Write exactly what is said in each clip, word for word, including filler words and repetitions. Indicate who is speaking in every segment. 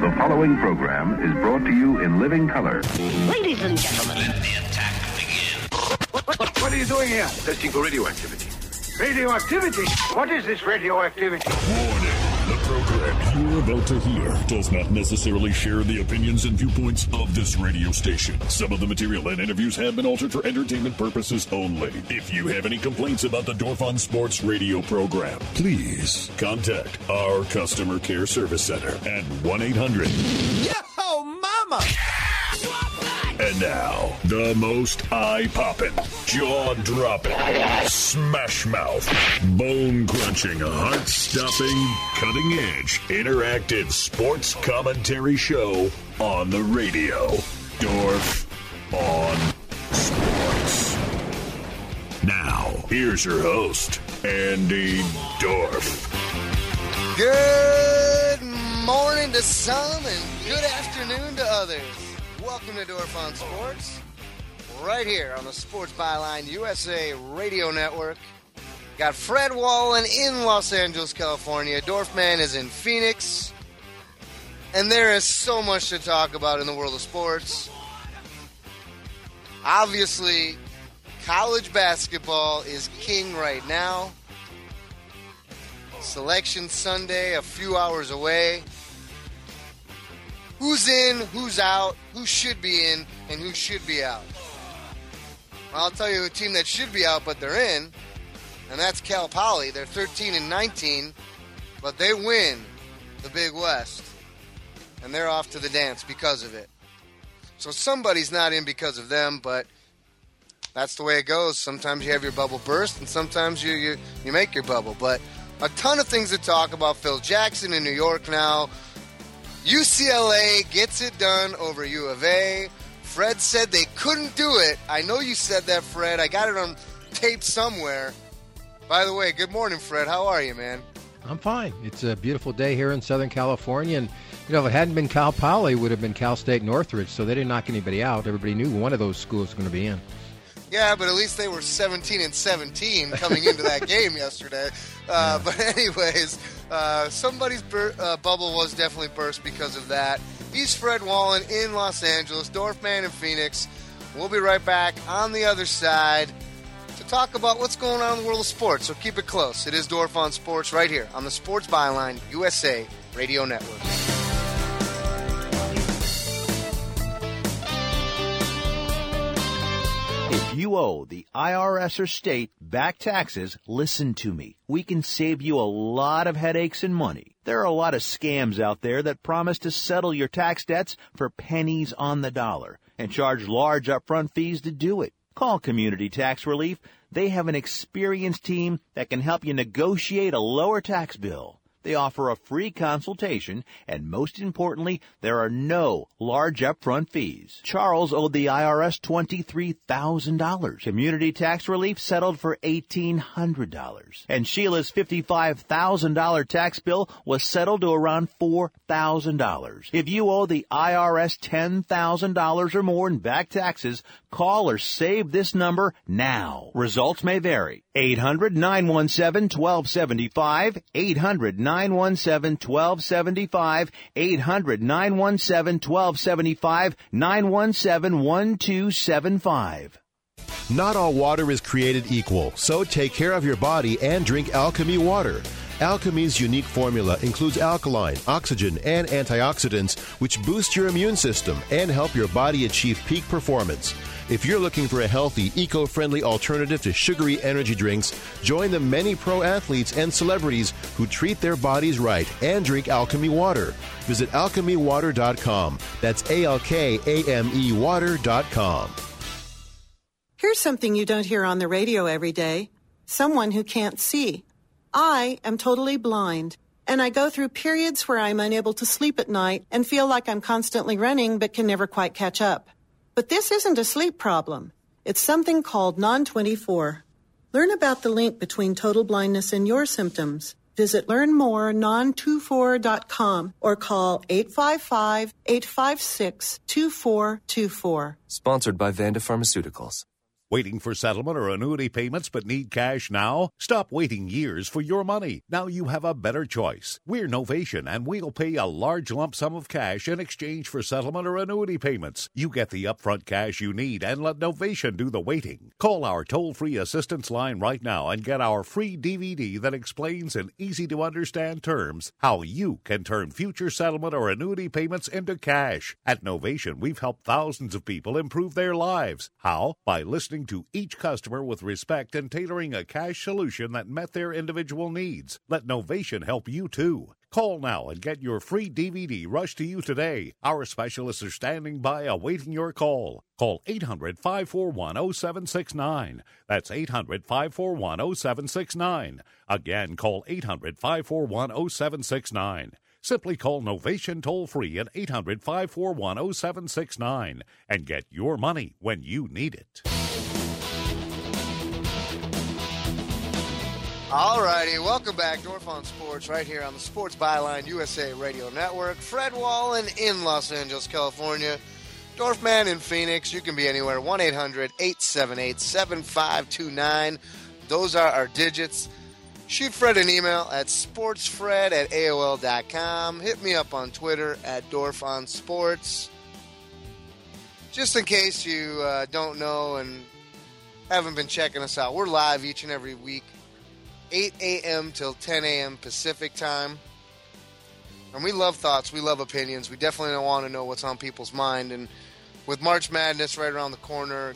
Speaker 1: The following program is brought to you in living color.
Speaker 2: Ladies and gentlemen, let the attack begin.
Speaker 3: What, what, what are you doing here?
Speaker 4: Testing for radioactivity.
Speaker 3: Radioactivity? What is this radioactivity?
Speaker 5: Warning. The program you're about to hear does not necessarily share the opinions and viewpoints of this radio station. Some of the material and interviews have been altered for entertainment purposes only. If you have any complaints about the Dorf on Sports radio program, please contact our customer care service center at one eight hundred
Speaker 6: Yo, mama!
Speaker 5: And now, the most eye-popping, jaw-dropping, smash-mouth, bone-crunching, heart-stopping, cutting-edge, interactive sports commentary show on the radio. Dorf on Sports. Now, here's your host, Andy Dorf.
Speaker 6: Good morning to some and good afternoon to others. Welcome to Dorf on Sports, right here on the Sports Byline U S A Radio Network. Got Fred Wallen in Los Angeles, California. Dorfman is in Phoenix. And there is so much to talk about in the world of sports. Obviously, college basketball is king right now. Selection Sunday, a few hours away. Who's in, who's out, who should be in, and who should be out? Well, I'll tell you a team that should be out, but they're in, and that's Cal Poly. They're thirteen and nineteen, but they win the Big West, and they're off to the dance because of it. So somebody's not in because of them, but that's the way it goes. Sometimes you have your bubble burst, and sometimes you, you, you make your bubble. But a ton of things to talk about. Phil Jackson in New York now. U C L A gets it done over U of A. Fred said they couldn't do it. I know you said that, Fred. I got it on tape somewhere. By the way, good morning, Fred. How are you, man?
Speaker 7: I'm fine. It's a beautiful day here in Southern California. And, you know, if it hadn't been Cal Poly, it would have been Cal State Northridge. So they didn't knock anybody out. Everybody knew one of those schools was going to be in.
Speaker 6: Yeah, but at least they were seventeen and seventeen coming into that game yesterday. Uh, yeah. But anyways, uh, somebody's bur- uh, bubble was definitely burst because of that. He's Fred Wallen in Los Angeles, Dorfman in Phoenix. We'll be right back on the other side to talk about what's going on in the world of sports. So keep it close. It is Dorf on Sports right here on the Sports Byline U S A Radio Network.
Speaker 8: If you owe the I R S or state back taxes, listen to me. We can save you a lot of headaches and money. There are a lot of scams out there that promise to settle your tax debts for pennies on the dollar and charge large upfront fees to do it. Call Community Tax Relief. They have an experienced team that can help you negotiate a lower tax bill. They offer a free consultation, and most importantly, there are no large upfront fees. Charles owed the I R S twenty-three thousand dollars. Community Tax Relief settled for eighteen hundred dollars. And Sheila's fifty-five thousand dollars tax bill was settled to around four thousand dollars. If you owe the I R S ten thousand dollars or more in back taxes, call or save this number now. Results may vary. eight hundred, nine one seven, one two seven five, eight hundred, nine one seven, one two seven five, eight hundred, nine one seven, one two seven five, nine one seven, one two seven five.
Speaker 9: Not all water is created equal, so take care of your body and drink Alchemy water. Alchemy's unique formula includes alkaline, oxygen, and antioxidants, which boost your immune system and help your body achieve peak performance. If you're looking for a healthy, eco-friendly alternative to sugary energy drinks, join the many pro athletes and celebrities who treat their bodies right and drink Alchemy water. Visit alchemy water dot com. That's A L K A M E water dot com.
Speaker 10: Here's something you don't hear on the radio every day. Someone who can't see. I am totally blind, and I go through periods where I'm unable to sleep at night and feel like I'm constantly running but can never quite catch up. But this isn't a sleep problem. It's something called non twenty-four. Learn about the link between total blindness and your symptoms. Visit learn more non twenty-four dot com or call eight five five, eight five six, two four two four.
Speaker 11: Sponsored by Vanda Pharmaceuticals.
Speaker 4: Waiting for settlement or annuity payments but need cash now? Stop waiting years for your money. Now you have a better choice. We're Novation, and we'll pay a large lump sum of cash in exchange for settlement or annuity payments. You get the upfront cash you need and let Novation do the waiting. Call our toll-free assistance line right now and get our free D V D that explains in easy-to-understand terms how you can turn future settlement or annuity payments into cash. At Novation, we've helped thousands of people improve their lives. How? By listening to each customer with respect and tailoring a cash solution that met their individual needs. Let Novation help you too. Call now and get your free D V D rushed to you today. Our specialists are standing by awaiting your call. Call eight hundred, five four one, oh seven six nine. That's eight hundred, five four one, oh seven six nine. Again, call eight hundred, five four one, oh seven six nine. Simply call Novation toll-free at eight hundred, five four one, oh seven six nine and get your money when you need it.
Speaker 6: All righty, welcome back. Dorf on Sports right here on the Sports Byline U S A Radio Network. Fred Wallen in Los Angeles, California. Dorfman in Phoenix. You can be anywhere. one eight hundred, eight seven eight, seven five two nine. Those are our digits. Shoot Fred an email at sportsfred at A O L dot com. Hit me up on Twitter at Dorf on Sports. Just in case you uh, don't know and haven't been checking us out, we're live each and every week. eight a.m. till ten a.m. Pacific time. And we love thoughts. We love opinions. We definitely don't want to know what's on people's mind. And with March Madness right around the corner,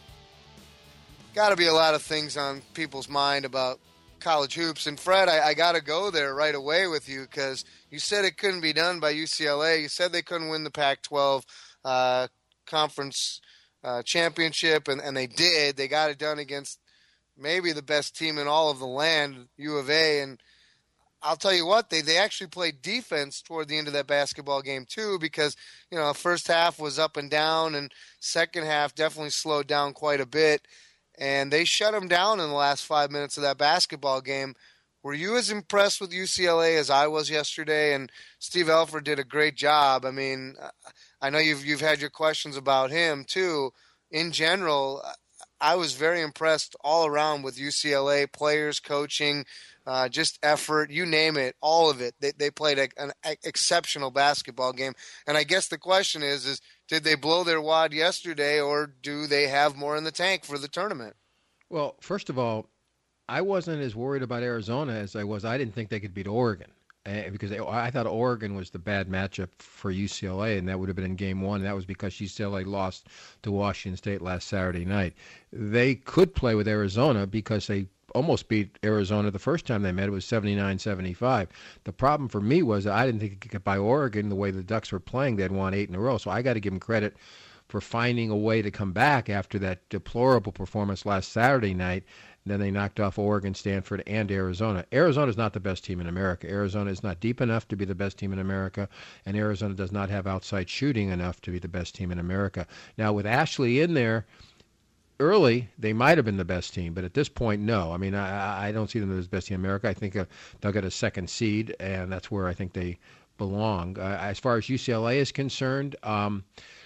Speaker 6: got to be a lot of things on people's mind about college hoops. And Fred, I, I got to go there right away with you because you said it couldn't be done by U C L A. You said they couldn't win the Pac twelve uh, conference uh, championship, and, and they did. They got it done against maybe the best team in all of the land, U of A. And I'll tell you what, they, they actually played defense toward the end of that basketball game too, because, you know, first half was up and down and second half definitely slowed down quite a bit. And they shut them down in the last five minutes of that basketball game. Were you as impressed with U C L A as I was yesterday? And Steve Alford did a great job. I mean, I know you've you've had your questions about him too. In general, I was very impressed all around with U C L A players, coaching, uh, just effort, you name it, all of it. They they played a, an exceptional basketball game. And I guess the question is, is did they blow their wad yesterday, or do they have more in the tank for the tournament?
Speaker 7: Well, first of all, I wasn't as worried about Arizona as I was. I didn't think they could beat Oregon uh, because they, I thought Oregon was the bad matchup for U C L A, and that would have been in game one. And that was because U C L A lost to Washington State last Saturday night. They could play with Arizona because they almost beat Arizona the first time they met. It was seventy-nine seventy-five. The problem for me was that I didn't think it could get by Oregon the way the Ducks were playing. They'd won eight in a row. So I got to give them credit for finding a way to come back after that deplorable performance last Saturday night. Then they knocked off Oregon, Stanford, and Arizona. Arizona is not the best team in America. Arizona is not deep enough to be the best team in America, and Arizona does not have outside shooting enough to be the best team in America. Now, with Ashley in there, early, they might have been the best team, but at this point, no. I mean, I, I don't see them as the best team in America. I think uh, they'll get a second seed, and that's where I think they belong. Uh, as far as U C L A is concerned, um,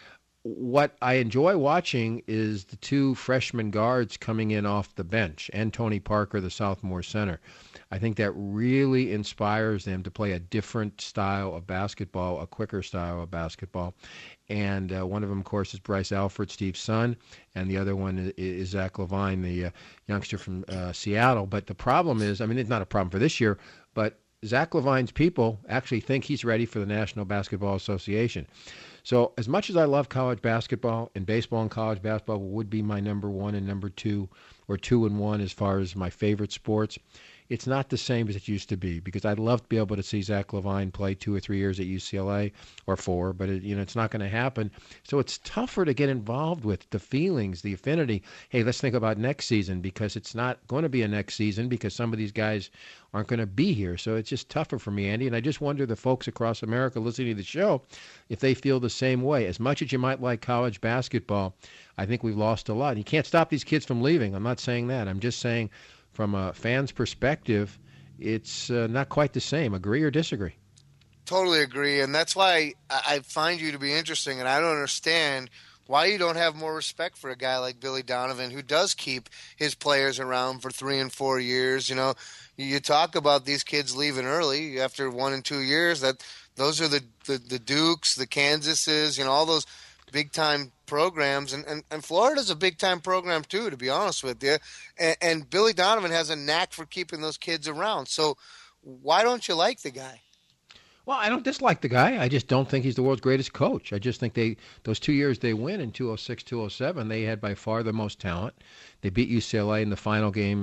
Speaker 7: what I enjoy watching is the two freshman guards coming in off the bench, and Tony Parker, the sophomore center. I think that really inspires them to play a different style of basketball, a quicker style of basketball. And uh, one of them, of course, is Bryce Alford, Steve's son, and the other one is, is Zach Levine, the uh, youngster from uh, Seattle. But the problem is, I mean, it's not a problem for this year, but Zach Levine's people actually think he's ready for the National Basketball Association. So as much as I love college basketball, and baseball and college basketball would be my number one and number two, or two and one as far as my favorite sports, it's not the same as it used to be, because I'd love to be able to see Zach Levine play two or three years at U C L A, or four, but it, you know, it's not going to happen. So it's tougher to get involved with the feelings, the affinity. Hey, let's think about next season, because it's not going to be a next season because some of these guys aren't going to be here. So it's just tougher for me, Andy. And I just wonder the folks across America listening to the show, if they feel the same way. As much as you might like college basketball, I think we've lost a lot. You can't stop these kids from leaving. I'm not saying that. I'm just saying from a fan's perspective, it's uh, not quite the same. Agree or disagree?
Speaker 6: Totally agree. And that's why I find you to be interesting. And I don't understand why you don't have more respect for a guy like Billy Donovan, who does keep his players around for three and four years. You know, you talk about these kids leaving early after one and two years. That those are the, the, the Dukes, the Kansases, you know, all those big-time programs. And, and, and Florida's a big-time program, too, to be honest with you. And, and Billy Donovan has a knack for keeping those kids around. So why don't you like the guy?
Speaker 7: Well, I don't dislike the guy. I just don't think he's the world's greatest coach. I just think they those two years they win in two oh six, two oh seven, they had by far the most talent. They beat U C L A in the final game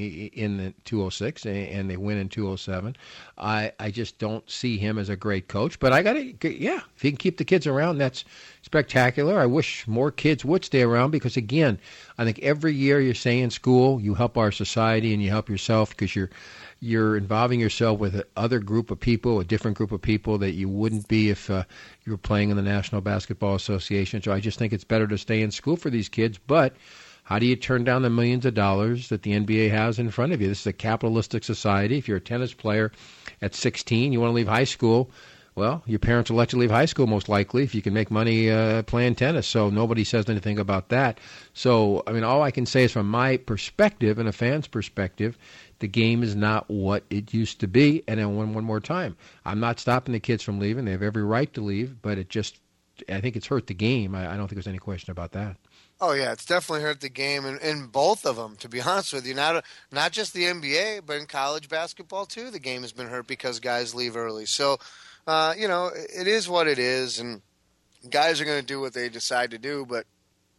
Speaker 7: in the two oh six, and they win in two oh seven. I, I just don't see him as a great coach. But I got to, yeah, if he can keep the kids around, that's spectacular. I wish more kids would stay around because, again, I think every year you stay in school, you help our society and you help yourself because you're you're involving yourself with another group of people, a different group of people that you wouldn't be if uh, you were playing in the National Basketball Association. So I just think it's better to stay in school for these kids. But how do you turn down the millions of dollars that the N B A has in front of you? This is a capitalistic society. If you're a tennis player at sixteen, you want to leave high school, well, your parents will let you leave high school most likely if you can make money uh, playing tennis. So nobody says anything about that. So, I mean, all I can say is from my perspective and a fan's perspective, the game is not what it used to be. And then one, one more time, I'm not stopping the kids from leaving. They have every right to leave, but it just, I think it's hurt the game. I, I don't think there's any question about that.
Speaker 6: Oh, yeah, it's definitely hurt the game, and in both of them, to be honest with you. Not not just the N B A, but in college basketball, too, the game has been hurt because guys leave early. So, uh, you know, it is what it is, and guys are going to do what they decide to do. But,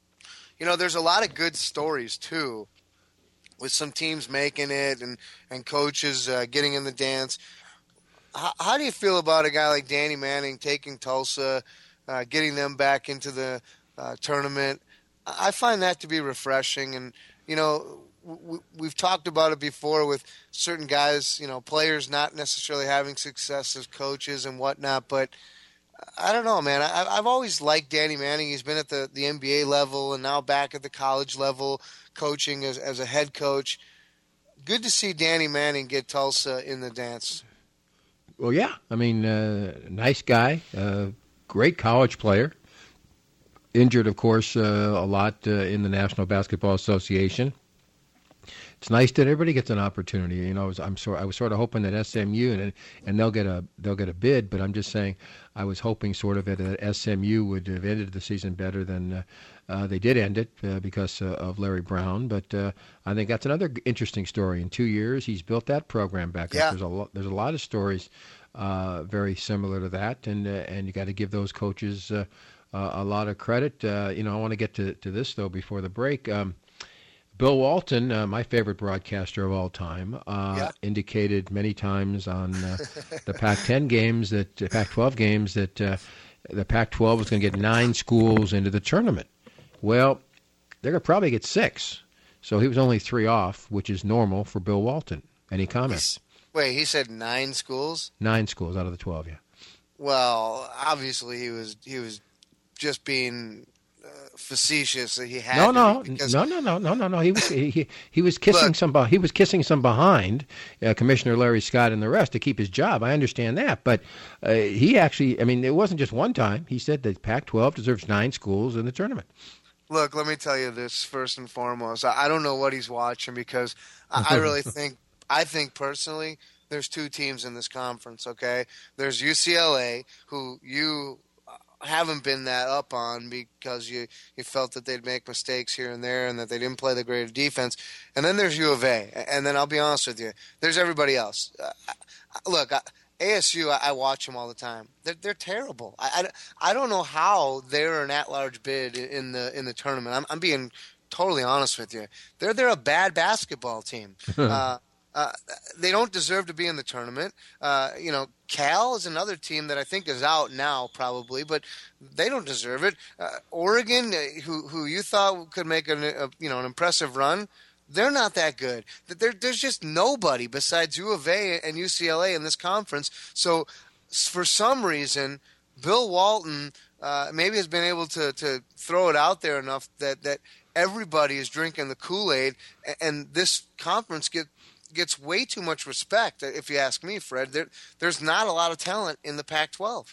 Speaker 6: you know, there's a lot of good stories, too, with some teams making it and, and coaches uh, getting in the dance. How, how do you feel about a guy like Danny Manning taking Tulsa, uh, getting them back into the uh, tournament? I find that to be refreshing, and you know, w- we've talked about it before with certain guys, you know, players not necessarily having success as coaches and whatnot. But I don't know, man. I, I've always liked Danny Manning. He's been at the, the N B A level and now back at the college level, coaching as as a head coach. Good to see Danny Manning get Tulsa in the dance.
Speaker 7: Well, yeah, I mean, uh, nice guy, uh, great college player. Injured, of course, uh, a lot uh, in the National Basketball Association. It's nice that everybody gets an opportunity. You know, I was, I'm sort, I was sort of hoping that S M U and and they'll get a they'll get a bid, but I'm just saying I was hoping sort of that S M U would have ended the season better than uh, uh, they did end it uh, because uh, of Larry Brown. But uh, I think that's another interesting story. In two years, he's built that program back
Speaker 6: yeah.
Speaker 7: up. There's a lo- there's a lot of stories uh, very similar to that, and uh, and you got to give those coaches. Uh, Uh, a lot of credit. Uh, you know, I want to get to, to this, though, before the break. Um, Bill Walton, uh, my favorite broadcaster of all time, uh,
Speaker 6: yeah.
Speaker 7: indicated many times on uh, the Pac ten games, that uh, Pac twelve games, that uh, the Pac twelve was going to get nine schools into the tournament. Well, they're going to probably get six. So he was only three off, which is normal for Bill Walton. Any comments?
Speaker 6: Wait, he said nine schools?
Speaker 7: Nine schools out of the twelve, yeah.
Speaker 6: Well, obviously he was he was just being uh, facetious. He had
Speaker 7: no, no,
Speaker 6: because...
Speaker 7: no, no, no, no, no, no. He was he, he, he was kissing Look, some he was kissing some behind uh, Commissioner Larry Scott and the rest to keep his job. I understand that, but uh, he actually, I mean, it wasn't just one time. He said that Pac twelve deserves nine schools in the tournament.
Speaker 6: Look, let me tell you this first and foremost. I, I don't know what he's watching because I, I really think I think personally there's two teams in this conference. Okay, there's U C L A, who you haven't been that up on because you, you felt that they'd make mistakes here and there and that they didn't play the great defense. And then there's U of A. And then I'll be honest with you, there's everybody else. Uh, look, I, A S U, I, I watch them all the time. They're, they're terrible. I, I, I don't know how they're an at-large bid in the in the tournament. I'm, I'm being totally honest with you. They're, they're a bad basketball team. uh, Uh, they don't deserve to be in the tournament. Uh, you know, Cal is another team that I think is out now probably, but they don't deserve it. Uh, Oregon, who who you thought could make an a, you know an impressive run, they're not that good. There, there's just nobody besides U of A and U C L A in this conference. So for some reason, Bill Walton uh, maybe has been able to to throw it out there enough that that everybody is drinking the Kool-Aid, and this conference gets. gets way too much respect, if you ask me, Fred. There, there's not a lot of talent in the Pac twelve.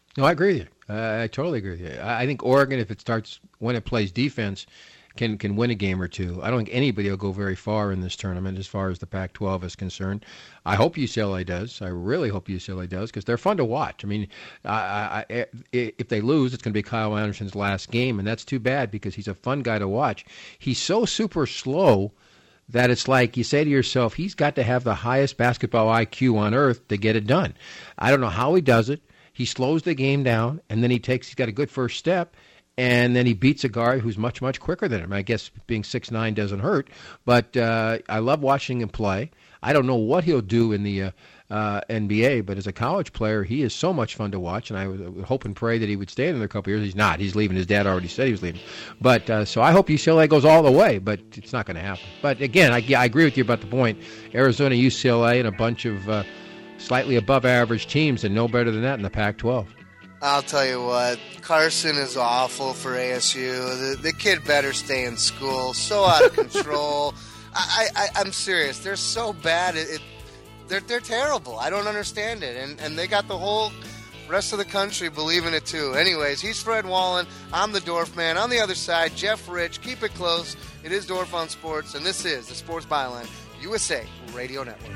Speaker 7: No, I agree with you. Uh, I totally agree with you. I, I think Oregon, if it starts when it plays defense, can can win a game or two. I don't think anybody will go very far in this tournament as far as the Pac twelve is concerned. I hope U C L A does. I really hope U C L A does because they're fun to watch. I mean, I, I, if they lose, it's going to be Kyle Anderson's last game, and that's too bad because he's a fun guy to watch. He's so super slow that it's like you say to yourself, he's got to have the highest basketball I Q on earth to get it done. I don't know how he does it. He slows the game down, and then he takes, he's got a good first step, and then he beats a guard who's much, much quicker than him. I guess being six nine doesn't hurt, but uh, I love watching him play. I don't know what he'll do in the uh, uh, N B A, but as a college player, he is so much fun to watch, and I would hope and pray that he would stay another couple of years. He's not. He's leaving. His dad already said he was leaving. But uh, so I hope U C L A goes all the way, but it's not going to happen. But again, I, I agree with you about the point. Arizona, U C L A, and a bunch of uh, slightly above average teams, and no better than that in the Pac twelve.
Speaker 6: I'll tell you what, Carson is awful for A S U. The, the kid better stay in school. So out of control. I, I, I'm serious. They're so bad. It, it, they're they're terrible. I don't understand it. And and they got the whole rest of the country believing it too. Anyways, he's Fred Wallen. I'm the Dorf Man. On the other side, Jeff Rich. Keep it close. It is Dorf on Sports, and this is the Sports Byline U S A Radio Network.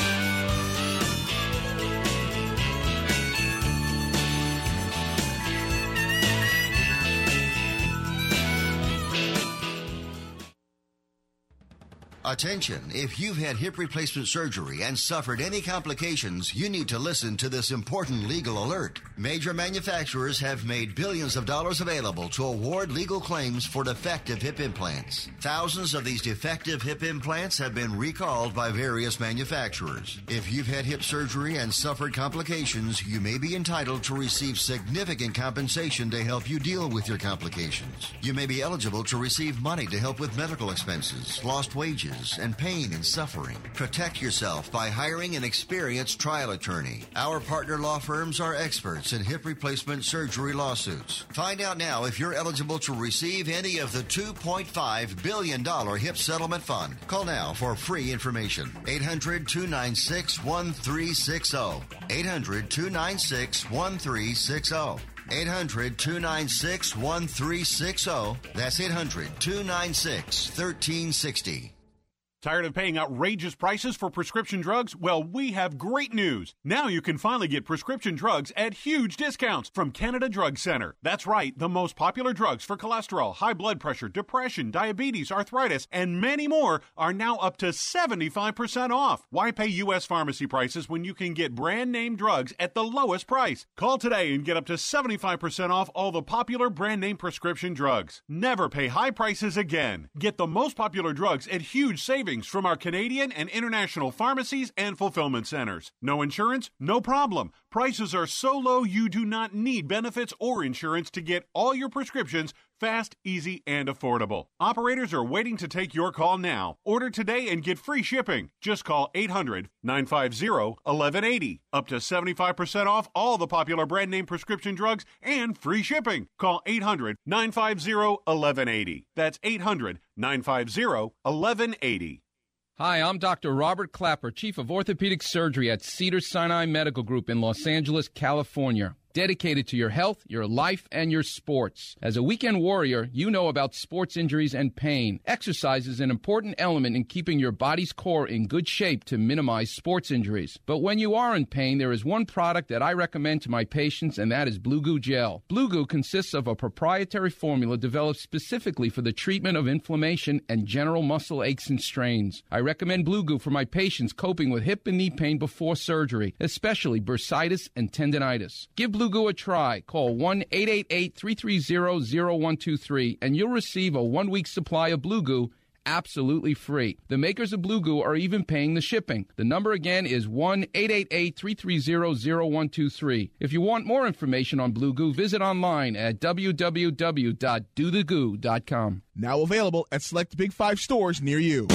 Speaker 11: Attention, if you've had hip replacement surgery and suffered any complications, you need to listen to this important legal alert. Major manufacturers have made billions of dollars available to award legal claims for defective hip implants. Thousands of these defective hip implants have been recalled by various manufacturers. If you've had hip surgery and suffered complications, you may be entitled to receive significant compensation to help you deal with your complications. You may be eligible to receive money to help with medical expenses, lost wages, and pain and suffering. Protect yourself by hiring an experienced trial attorney. Our partner law firms are experts in hip replacement surgery lawsuits. Find out now if you're eligible to receive any of the two point five billion dollars hip settlement fund. Call now for free information. eight hundred, two nine six, one three six zero. eight hundred, two nine six, one three six zero. eight hundred, two nine six, one three six zero. That's eight hundred, two nine six, one three six zero.
Speaker 12: Tired of paying outrageous prices for prescription drugs? Well, we have great news. Now you can finally get prescription drugs at huge discounts from Canada Drug Center. That's right, the most popular drugs for cholesterol, high blood pressure, depression, diabetes, arthritis, and many more are now up to seventy-five percent off. Why pay U S pharmacy prices when you can get brand name drugs at the lowest price? Call today and get up to seventy-five percent off all the popular brand name prescription drugs. Never pay high prices again. Get the most popular drugs at huge savings from our Canadian and international pharmacies and fulfillment centers. No insurance? No problem. Prices are so low you do not need benefits or insurance to get all your prescriptions fast, easy, and affordable. Operators are waiting to take your call now. Order today and get free shipping. Just call eight hundred, nine five zero, one one eight zero. Up to seventy-five percent off all the popular brand name prescription drugs and free shipping. Call eight hundred, nine five zero, one one eight zero. That's eight hundred, nine five zero, one one eight zero.
Speaker 13: Hi, I'm Doctor Robert Clapper, Chief of Orthopedic Surgery at Cedars-Sinai Medical Group in Los Angeles, California. Dedicated to your health, your life, and your sports. As a weekend warrior, you know about sports injuries and pain. Exercise is an important element in keeping your body's core in good shape to minimize sports injuries. But when you are in pain, there is one product that I recommend to my patients, and that is Blue Goo Gel. Blue Goo consists of a proprietary formula developed specifically for the treatment of inflammation and general muscle aches and strains. I recommend Blue Goo for my patients coping with hip and knee pain before surgery, especially bursitis and tendinitis. Give Blue Blue Goo a try. Call one eight eight eight, three three zero, zero one two three and you'll receive a one-week supply of Blue Goo absolutely free. The makers of Blue Goo are even paying the shipping. The number again is one eight eight eight, three three zero, zero one two three. If you want more information on Blue Goo, visit online at w w w dot do the goo dot com.
Speaker 14: Now available at select Big Five stores near you.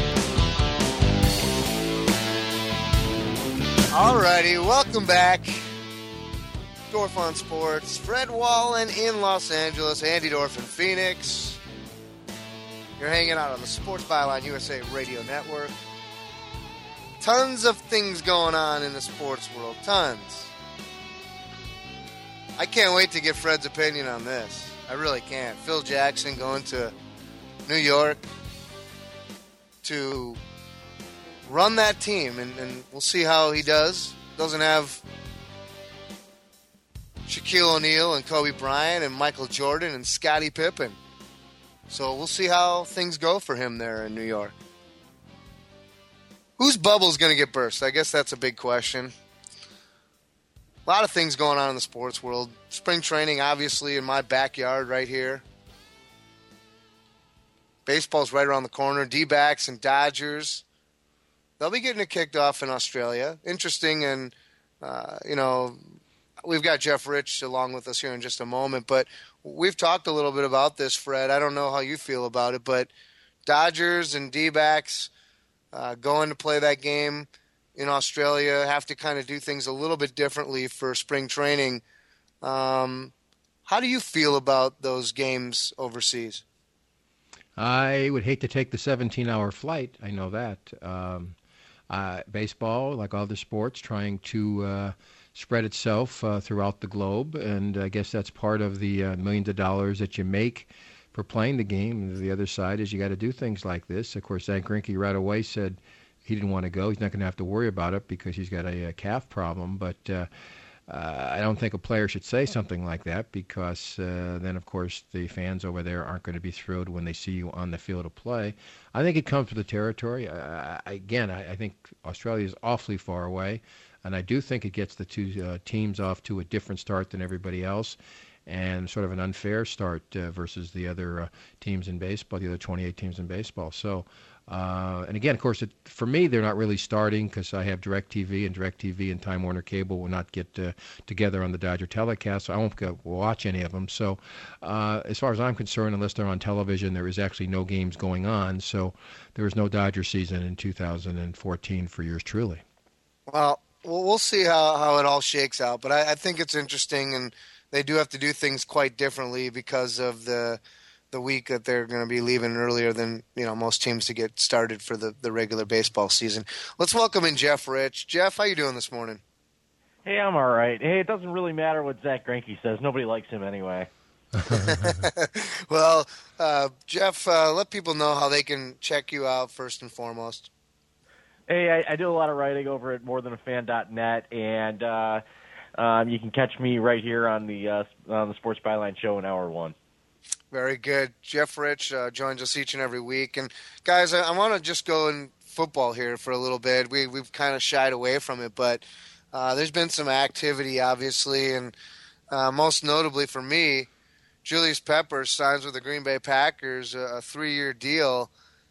Speaker 6: Alrighty, welcome back. Dorf on Sports. Fred Wallen in Los Angeles. Andy Dorf in Phoenix. You're hanging out on the Sports Byline U S A Radio Network. Tons of things going on in the sports world. Tons. I can't wait to get Fred's opinion on this. I really can't. Phil Jackson going to New York to run that team, and, and we'll see how he does. Doesn't have Shaquille O'Neal and Kobe Bryant and Michael Jordan and Scottie Pippen. So we'll see how things go for him there in New York. Whose bubble's going to get burst? I guess that's a big question. A lot of things going on in the sports world. Spring training, obviously, in my backyard right here. Baseball's right around the corner. D-backs and Dodgers. They'll be getting it kicked off in Australia. Interesting, and, uh, you know, we've got Jeff Rich along with us here in just a moment, but we've talked a little bit about this, Fred. I don't know how you feel about it, but Dodgers and D-backs uh, going to play that game in Australia, have to kind of do things a little bit differently for spring training. Um, how do you feel about those games overseas?
Speaker 7: I would hate to take the seventeen-hour flight. I know that. Um, uh, baseball, like other sports, trying to uh, spread itself uh, throughout the globe, and I guess that's part of the uh, millions of dollars that you make for playing the game. The other side is you got to do things like this. Of course, Zach Greinke right away said he didn't want to go. He's not going to have to worry about it because he's got a, a calf problem. But uh, uh, I don't think a player should say something like that because uh, then, of course, the fans over there aren't going to be thrilled when they see you on the field of play. I think it comes with the territory. Uh, again, I, I think Australia is awfully far away, and I do think it gets the two uh, teams off to a different start than everybody else, and sort of an unfair start uh, versus the other uh, teams in baseball, the other twenty-eight teams in baseball. So. Uh, and again, of course, it, for me, they're not really starting because I have DirecTV, and DirecTV and Time Warner Cable will not get uh, together on the Dodger telecast, so I won't go watch any of them. So uh, as far as I'm concerned, unless they're on television, there is actually no games going on. So there is no Dodger season in two thousand fourteen for yours truly.
Speaker 6: Well, we'll see how, how it all shakes out, but I, I think it's interesting, and they do have to do things quite differently because of the – the week that they're going to be leaving earlier than, you know, most teams to get started for the, the regular baseball season. Let's welcome in Jeff Rich. Jeff, how you doing this morning?
Speaker 15: Hey, I'm all right. Hey, it doesn't really matter what Zach Greinke says. Nobody likes him anyway.
Speaker 6: Well, uh, Jeff, uh, let people know how they can check you out first and foremost.
Speaker 15: Hey, I, I do a lot of writing over at more than a fan dot net, and uh, um, you can catch me right here on the uh, on the Sports Byline Show in hour one.
Speaker 6: Very good. Jeff Rich uh, joins us each and every week. And, guys, I, I want to just go in football here for a little bit. We, we've kind of shied away from it, but uh, there's been some activity, obviously, and uh, most notably for me, Julius Peppers signs with the Green Bay Packers, a, a three-year deal.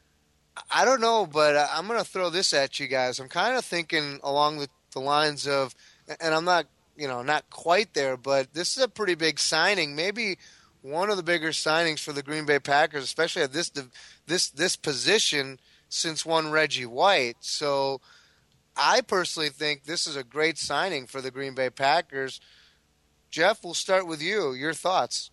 Speaker 6: I don't know, but I'm going to throw this at you guys. I'm kind of thinking along the, the lines of, and I'm not, you know, not quite there, but this is a pretty big signing. Maybe one of the bigger signings for the Green Bay Packers, especially at this this this position since one Reggie White. So I personally think this is a great signing for the Green Bay Packers. Jeff, we'll start with you. Your thoughts?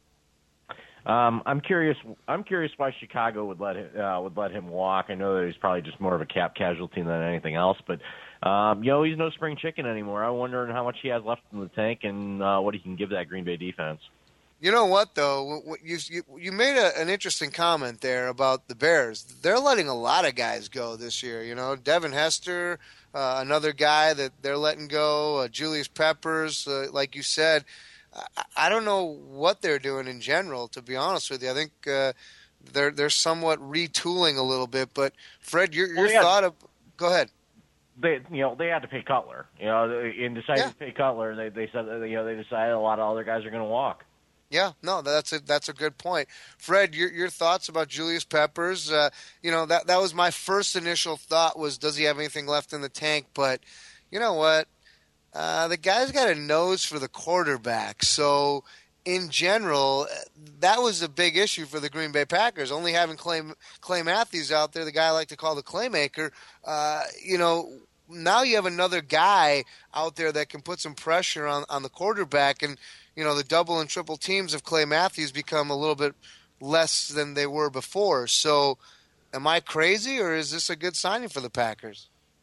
Speaker 15: Um, I'm curious. I'm curious why Chicago would let him uh, would let him walk. I know that he's probably just more of a cap casualty than anything else, but um, you know, he's no spring chicken anymore. I'm wondering how much he has left in the tank and uh, what he can give that Green Bay defense. You
Speaker 6: know what, though? You you, you made a, an interesting comment there about the Bears. They're letting a lot of guys go this year. You know, Devin Hester, uh, another guy that they're letting go, uh, Julius Peppers, uh, like you said. I, I don't know what they're doing in general, to be honest with you. I think uh, they're they're somewhat retooling a little bit. But, Fred, your, your well, yeah. thought of – go ahead.
Speaker 15: They, you know, they had to pay Cutler. You know, in deciding yeah. to pay Cutler, they, they said, you know, they decided a lot of other guys are going to walk.
Speaker 6: Yeah, no, that's a that's a good point. Fred, your your thoughts about Julius Peppers? Uh, you know, that that was my first initial thought was, does he have anything left in the tank? But you know what? Uh, the guy's got a nose for the quarterback. So in general, that was a big issue for the Green Bay Packers. Only having Clay, Clay Matthews out there, the guy I like to call the Claymaker, uh, you know, now you have another guy out there that can put some pressure on, on the quarterback. And, you know, the double and triple teams of Clay Matthews become a little bit less than they were before. So am I crazy, or is this a good signing for the Packers?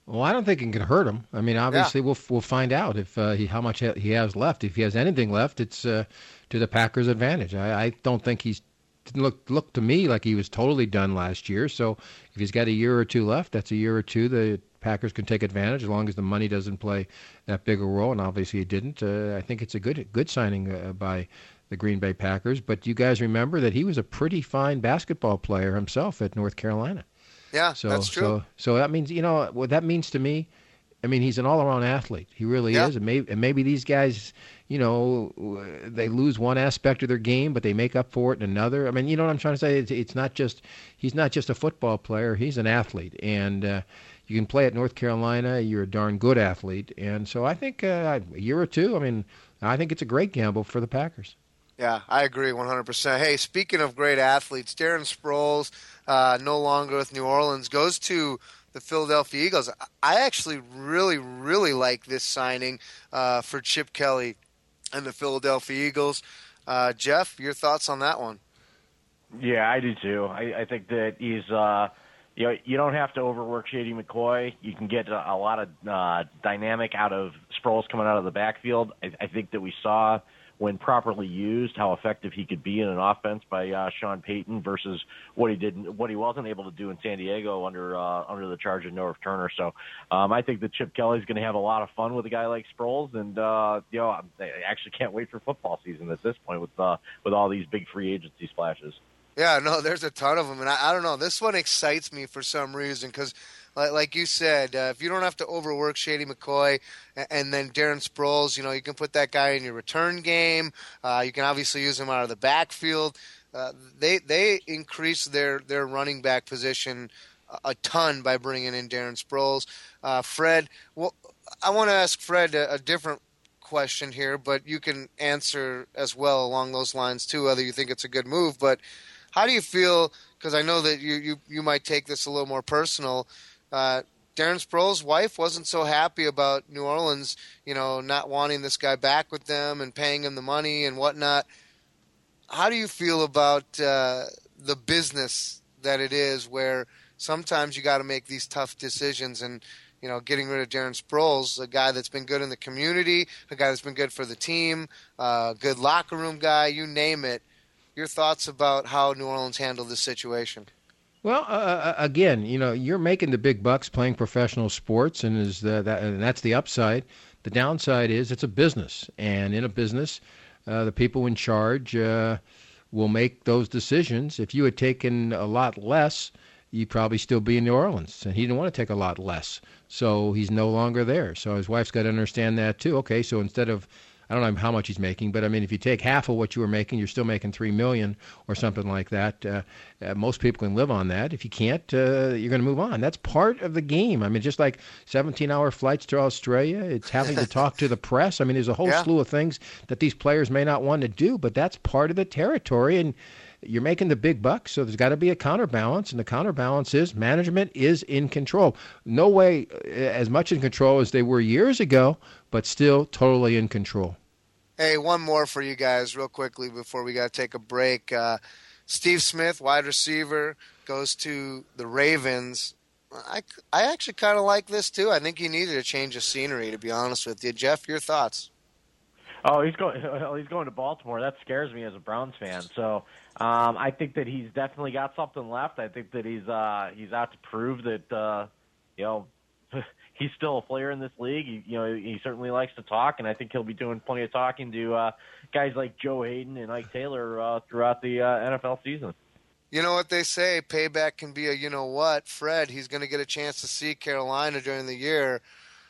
Speaker 7: Well, I don't think it can hurt him. I mean, obviously, yeah. we'll we'll find out if uh, he how much he has left. If he has anything left, it's uh, to the Packers' advantage. I, I don't think he's didn't look look to me like he was totally done last year. So if he's got a year or two left, that's a year or two the Packers can take advantage as long as the money doesn't play that big a role. And obviously, it didn't. Uh, I think it's a good good signing uh, by the Green Bay Packers. But you guys remember that he was a pretty fine basketball player himself at North Carolina.
Speaker 6: Yeah,
Speaker 7: so,
Speaker 6: that's true.
Speaker 7: So, so that means, you know, what that means to me, I mean, he's an all-around athlete. He really yeah. is. And maybe, and maybe these guys, you know, they lose one aspect of their game, but they make up for it in another. I mean, you know what I'm trying to say? It's, it's not just, he's not just a football player. He's an athlete. And uh, you can play at North Carolina. You're a darn good athlete. And so I think uh, a year or two, I mean, I think it's a great gamble for the Packers.
Speaker 6: Yeah, I agree one hundred percent. Hey, speaking of great athletes, Darren Sproles, uh, no longer with New Orleans, goes to the Philadelphia Eagles. I actually really, really like this signing uh, for Chip Kelly and the Philadelphia Eagles. Uh, Jeff, your thoughts on that one?
Speaker 15: Yeah, I do too. I, I think that he's, uh, you know, you don't have to overwork Shady McCoy. You can get a, a lot of uh, dynamic out of Sproles coming out of the backfield. I, I think that we saw, when properly used, how effective he could be in an offense by uh, Sean Payton versus what he did, what he wasn't able to do in San Diego under uh, under the charge of Norv Turner. So um, I think that Chip Kelly's going to have a lot of fun with a guy like Sproles, and uh, you know, I actually can't wait for football season at this point with uh, with all these big free agency splashes.
Speaker 6: Yeah, no, there's a ton of them, and I, I don't know. This one excites me for some reason because, like, like you said, uh, if you don't have to overwork Shady McCoy and, and then Darren Sproles, you know, you can put that guy in your return game. Uh, you can obviously use him out of the backfield. Uh, they they increase their, their running back position a, a ton by bringing in Darren Sproles. Uh, Fred, well, I want to ask Fred a, a different question here, but you can answer as well along those lines too, whether you think it's a good move. But how do you feel, because I know that you, you, you might take this a little more personal, uh, Darren Sproles' wife wasn't so happy about New Orleans, you know, not wanting this guy back with them and paying him the money and whatnot. How do you feel about uh, the business that it is where sometimes you got to make these tough decisions and, you know, getting rid of Darren Sproles, a guy that's been good in the community, a guy that's been good for the team, a uh, good locker room guy, you name it. Your thoughts about how New Orleans handled this situation?
Speaker 7: Well, uh, again, you know, you're making the big bucks playing professional sports, and is the, that, and that's the upside. The downside is it's a business, and in a business, uh, the people in charge uh, will make those decisions. If you had taken a lot less, you'd probably still be in New Orleans, and he didn't want to take a lot less, so he's no longer there. So his wife's got to understand that too. Okay, so instead of, I don't know how much he's making, but I mean, if you take half of what you were making, you're still making three million dollars or something like that. Uh, uh, most people can live on that. If you can't, uh, you're going to move on. That's part of the game. I mean, just like seventeen-hour flights to Australia, it's having to talk to the press. I mean, there's a whole yeah. slew of things that these players may not want to do, but that's part of the territory, and you're making the big bucks, so there's got to be a counterbalance, and the counterbalance is management is in control. No way as much in control as they were years ago, but still totally in control.
Speaker 6: Hey, one more for you guys real quickly before we got to take a break. Uh, Steve Smith, wide receiver, goes to the Ravens. I, I actually kind of like this, too. I think he needed a change of scenery, to be honest with you. Jeff, your thoughts?
Speaker 15: Oh, he's going. He's going to Baltimore. That scares me as a Browns fan. So um, I think that he's definitely got something left. I think that he's uh, he's out to prove that uh, you know he's still a player in this league. He, you know, he certainly likes to talk, and I think he'll be doing plenty of talking to uh, guys like Joe Hayden and Ike Taylor uh, throughout the uh, N F L season.
Speaker 6: You know what they say, payback can be a you know what. Fred, he's going to get a chance to see Carolina during the year.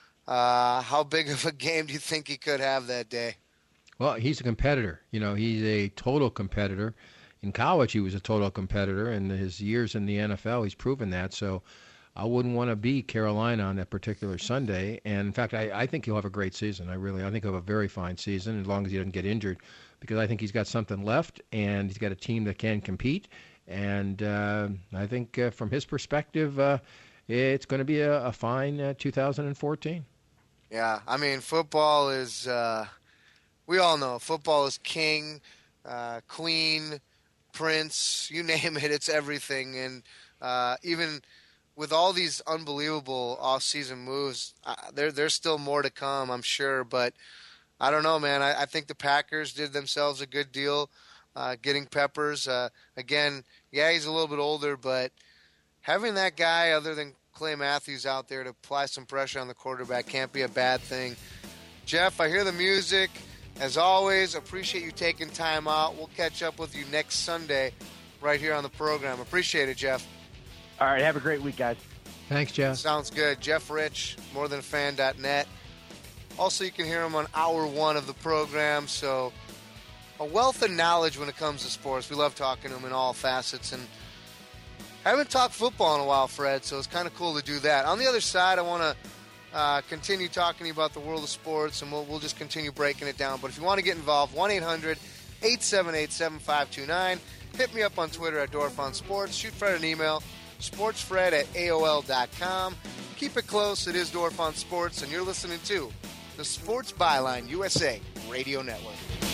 Speaker 6: Uh, how big of a game do you think he could have that day?
Speaker 7: Well, he's a competitor. You know, he's a total competitor. In college, he was a total competitor, and his years in the N F L, he's proven that. So I wouldn't want to be Carolina on that particular Sunday. And, in fact, I, I think he'll have a great season. I really I think he'll have a very fine season as long as he doesn't get injured, because I think he's got something left, and he's got a team that can compete. And uh, I think uh, from his perspective, uh, it's going to be a, a fine uh, two thousand fourteen.
Speaker 6: Yeah, I mean, football is, uh, we all know, football is king, uh, queen, prince, you name it, it's everything. And uh, even with all these unbelievable off-season moves, uh, there there's still more to come, I'm sure. But I don't know, man. I, I think the Packers did themselves a good deal uh, getting Peppers. Uh, again, yeah, he's a little bit older, but having that guy other than Clay Matthews out there to apply some pressure on the quarterback can't be a bad thing. Jeff, I hear the music. As always, appreciate you taking time out. We'll catch up with you next Sunday right here on the program. Appreciate it, Jeff.
Speaker 15: All right, have a great week, guys.
Speaker 7: Thanks, Jeff.
Speaker 6: Sounds good. Jeff Rich, more than a fan dot net. Also, you can hear him on hour one of the program. So a wealth of knowledge when it comes to sports. We love talking to him in all facets. And I haven't talked football in a while, Fred, so it's kind of cool to do that. On the other side, I want to Uh, continue talking to you about the world of sports, and we'll, we'll just continue breaking it down. But if you want to get involved, one eight hundred eight seven eight seven five two nine. Hit me up on Twitter at Dorfon Sports. Shoot Fred an email, sportsfred at A O L dot com. Keep it close. It is Dorfon Sports, and you're listening to the Sports Byline U S A Radio Network.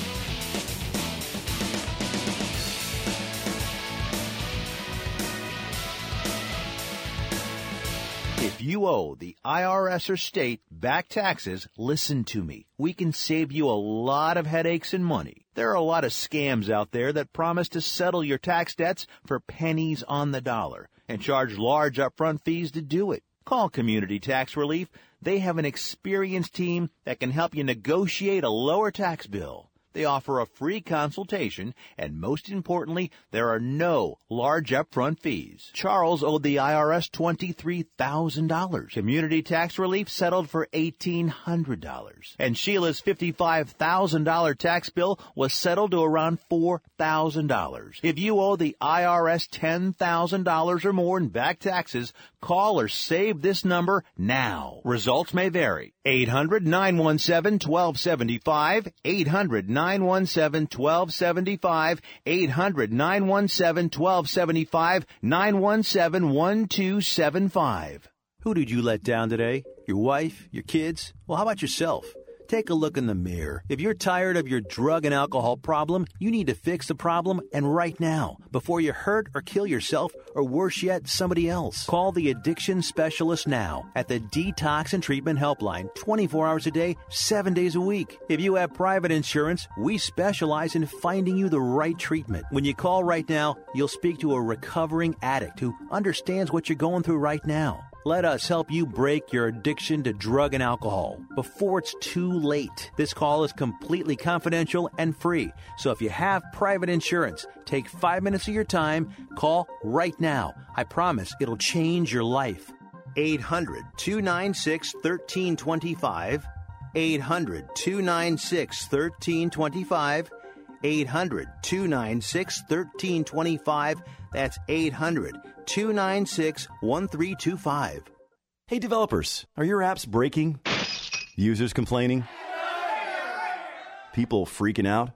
Speaker 8: If you owe the I R S or state back taxes, listen to me. We can save you a lot of headaches and money. There are a lot of scams out there that promise to settle your tax debts for pennies on the dollar and charge large upfront fees to do it. Call Community Tax Relief. They have an experienced team that can help you negotiate a lower tax bill. They offer a free consultation, and most importantly, there are no large upfront fees. Charles owed the I R S twenty-three thousand dollars. Community Tax Relief settled for eighteen hundred dollars. And Sheila's fifty-five thousand dollars tax bill was settled to around four thousand dollars. If you owe the I R S ten thousand dollars or more in back taxes, call or save this number now. Results may vary. eight hundred nine one seven one two seven five, eight hundred nine one seven one two seven five, eight hundred nine one seven one two seven five, nine one seven one two seven five.
Speaker 16: Who did you let down today? Your wife? Your kids? Well, how about yourself? Take a look in the mirror. If you're tired of your drug and alcohol problem, you need to fix the problem, and right now, before you hurt or kill yourself, or worse yet, somebody else. Call the addiction specialist now at the Detox and Treatment Helpline, twenty-four hours a day, seven days a week. If you have private insurance, we specialize in finding you the right treatment. When you call right now, you'll speak to a recovering addict who understands what you're going through right now. Let us help you break your addiction to drug and alcohol before it's too late. This call is completely confidential and free. So if you have private insurance, take five minutes of your time. Call right now. I promise it'll change your life. eight hundred two nine six one three two five. eight hundred two nine six one three two five. eight hundred two nine six one three two five. That's eight hundred two nine six one three two five.
Speaker 17: Hey developers, are your apps breaking? Users complaining? People freaking out?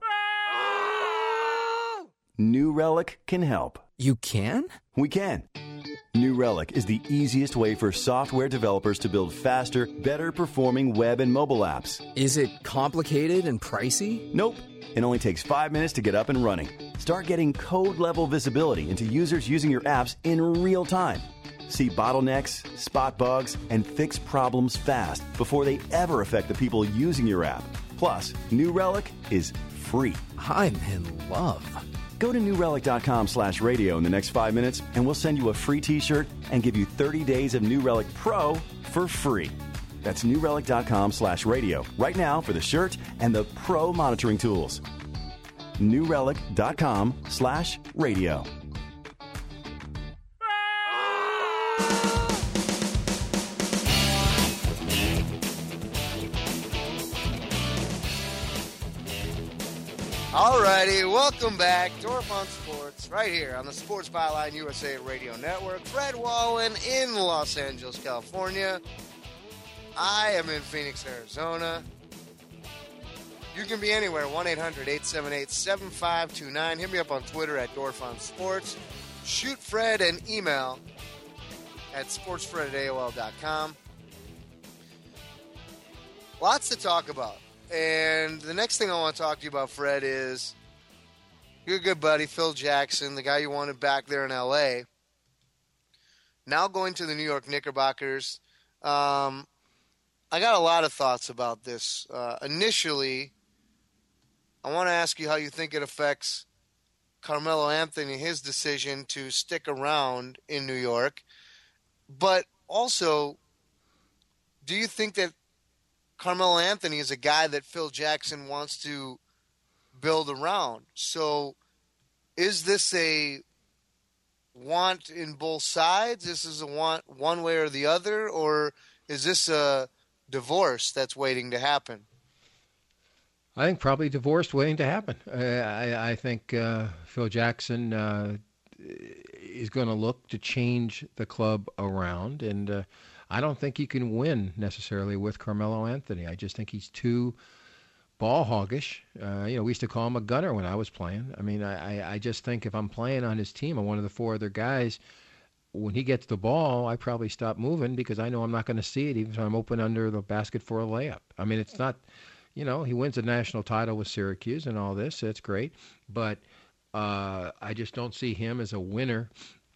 Speaker 17: New Relic can help.
Speaker 18: You can?
Speaker 17: We can. New Relic is the easiest way for software developers to build faster, better performing web and mobile apps.
Speaker 18: Is it complicated and pricey?
Speaker 17: Nope. It only takes five minutes to get up and running. Start getting code-level visibility into users using your apps in real time. See bottlenecks, spot bugs, and fix problems fast before they ever affect the people using your app. Plus, New Relic is free.
Speaker 18: I'm in love.
Speaker 17: Go to new relic dot com slash radio in the next five minutes, and we'll send you a free t-shirt and give you thirty days of New Relic Pro for free. That's new relic dot com slash radio right now for the shirt and the Pro monitoring tools. new relic dot com slash radio.
Speaker 6: Alrighty, welcome back. Dorfon Sports, right here on the Sports Byline U S A Radio Network. Fred Wallen in Los Angeles, California. I am in Phoenix, Arizona. You can be anywhere, one eight hundred eight seven eight seven five two nine. Hit me up on Twitter at Dorfon Sports. Shoot Fred an email at sportsfred at A O L dot com. Lots to talk about. And the next thing I want to talk to you about, Fred, is your good buddy, Phil Jackson, the guy you wanted back there in L A, now going to the New York Knickerbockers. Um, I got a lot of thoughts about this. Uh, initially, I want to ask you how you think it affects Carmelo Anthony, his decision to stick around in New York. But also, do you think that Carmelo Anthony is a guy that Phil Jackson wants to build around? So is this a want in both sides? This is a want one way or the other? Or is this a divorce that's waiting to happen?
Speaker 7: I think probably divorce waiting to happen. I, I, I think uh, Phil Jackson uh, is going to look to change the club around, and uh, I don't think you can win necessarily with Carmelo Anthony. I just think he's too ball hoggish. Uh, you know, we used to call him a gunner when I was playing. I mean, I, I just think if I'm playing on his team, I'm one of the four other guys, when he gets the ball, I probably stop moving because I know I'm not going to see it even if I'm open under the basket for a layup. I mean, it's not, you know, he wins a national title with Syracuse and all this. That's great. But uh, I just don't see him as a winner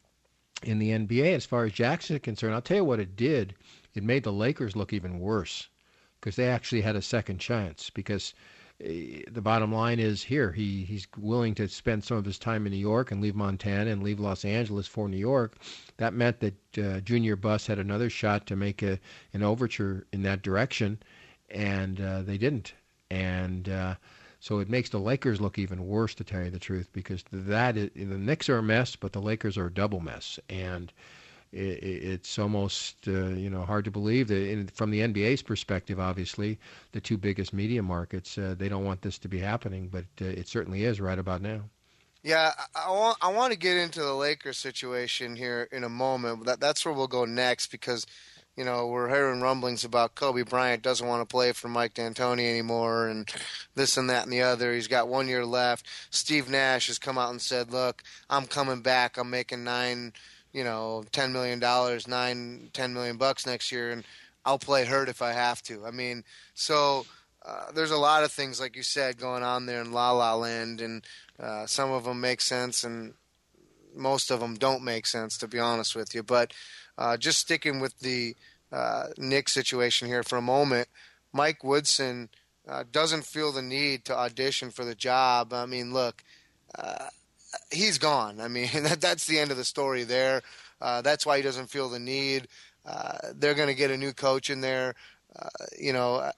Speaker 7: in the N B A as far as Jackson is concerned. I'll tell you what it did. It made the Lakers look even worse because they actually had a second chance because uh, the bottom line is here, he, he's willing to spend some of his time in New York and leave Montana and leave Los Angeles for New York. That meant that uh, Junior Buss had another shot to make a, an overture in that direction, and uh, they didn't. And uh, so it makes the Lakers look even worse, to tell you the truth, because that is, the Knicks are a mess, but the Lakers are a double mess. And it, it's almost uh, you know hard to believe that in, from the N B A's perspective, obviously, the two biggest media markets, uh, they don't want this to be happening, but uh, it certainly is right about now.
Speaker 6: Yeah, I, I want I want to get into the Lakers situation here in a moment. That, that's where we'll go next because, you know, we're hearing rumblings about Kobe Bryant doesn't want to play for Mike D'Antoni anymore and this and that and the other. He's got one year left. Steve Nash has come out and said, look, I'm coming back. I'm making nine, you know, ten million dollars, nine, ten million bucks next year, and I'll play hurt if I have to. I mean, so uh, there's a lot of things, like you said, going on there in La La Land, and uh, some of them make sense and most of them don't make sense, to be honest with you. But Uh, just sticking with the uh, Knicks situation here for a moment, Mike Woodson uh, doesn't feel the need to audition for the job. I mean, look, uh, he's gone. I mean, that, that's the end of the story there. Uh, that's why he doesn't feel the need. Uh, they're going to get a new coach in there. Uh, you know, I,